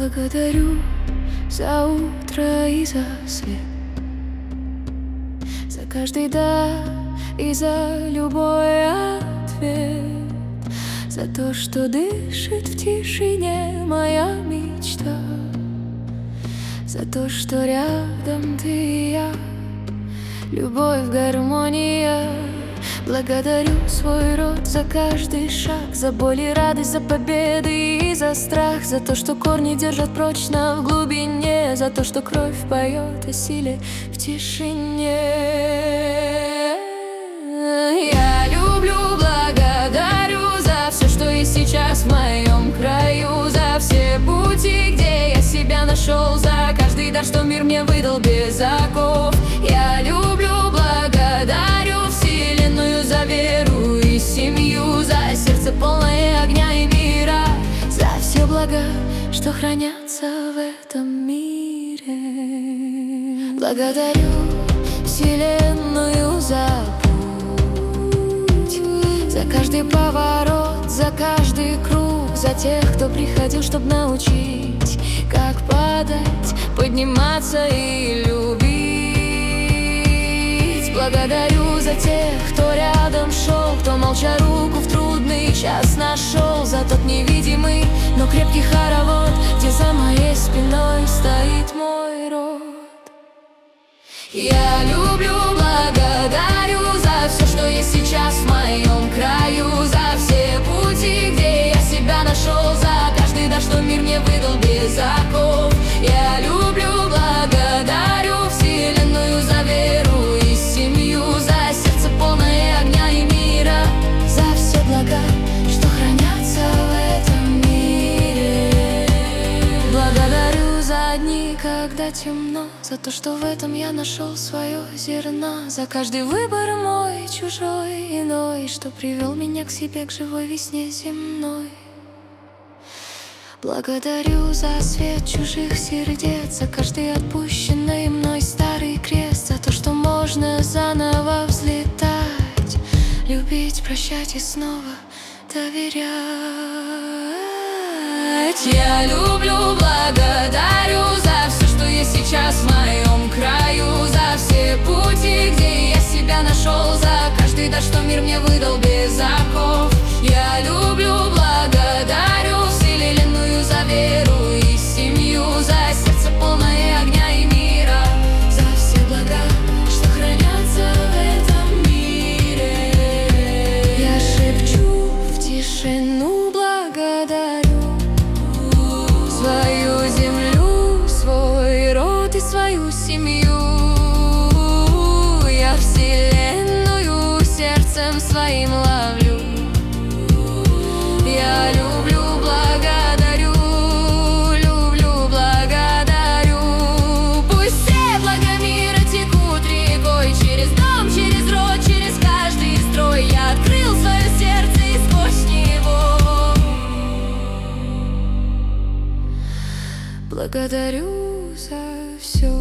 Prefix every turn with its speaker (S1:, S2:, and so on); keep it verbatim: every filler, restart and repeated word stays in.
S1: Благодарю за утро и за свет, за каждый «да» и за любой ответ, за то, что дышит в тишине моя мечта, за то, что рядом ты и я, любовь, гармония. Благодарю свой род за каждый шаг, за боль и радость, за победы и за страх, за то, что корни держат прочно в глубине, за то, что кровь поет о силе в тишине. Я люблю, благодарю за все, что есть сейчас в моем краю, за все пути, где я себя нашел, за каждый дар, что мир мне выдал без оков. Я люблю, благодарю Вселенную за веру и семью, за сердце полное огня и мира, за все блага, что хранятся в этом мире. Благодарю Вселенную за путь, за каждый поворот, за каждый круг, за тех, кто приходил, чтоб научить, как падать, подниматься и любить. Благодарю за тех, кто рядом шел, кто молча руку в трудный час нашел, за тот невидимый, но крепкий хоровод, где за моей спиной стоит мой род. Я люблю, благодарю за все, что есть сейчас в моем краю, за все пути, где я себя нашел, за каждый дар, что мир мне выдал без оков. Я люблю, благодарю Вселенную за веру и семью, за сердце полное огня и мира, за все блага, что хранятся в этом мире. Благодарю за дни, когда темно, за то, что в этом я нашел свое зерно, за каждый выбор мой, чужой, иной, что привел меня к себе, к живой весне земной. Благодарю за свет чужих сердец, за каждый отпущенный мной старый крест, за то, что можно заново взлетать, любить, прощать и снова доверять. Я люблю, благодарю за все, что есть сейчас в моем краю, за все пути, где я себя нашел, за каждый дар, что мир мне выдал без оков. Я люблю, благодарю Вселенную за веру и семью, за сердце полное огня и мира, за все блага, что хранятся в этом мире. Я шепчу в тишину, благодарю свою землю, свой род и свою семью. Я Вселенную сердцем своим ловлю. Я люблю, благодарю, люблю, благодарю. Пусть все блага мира текут рекой, через дом, через род, через каждый строй. Я открыл свое сердце и сквозь него благодарю за все.